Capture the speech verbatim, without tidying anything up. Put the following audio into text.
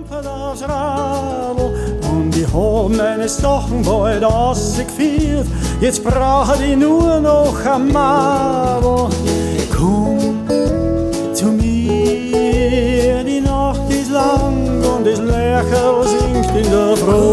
Puppe aufs Radl und die haben eines Sachen bald ausgeführt. Jetzt brauchen die nur noch ein Madel. Komm zu mir, die Nacht ist lang und das Lercherl singt in der Früh.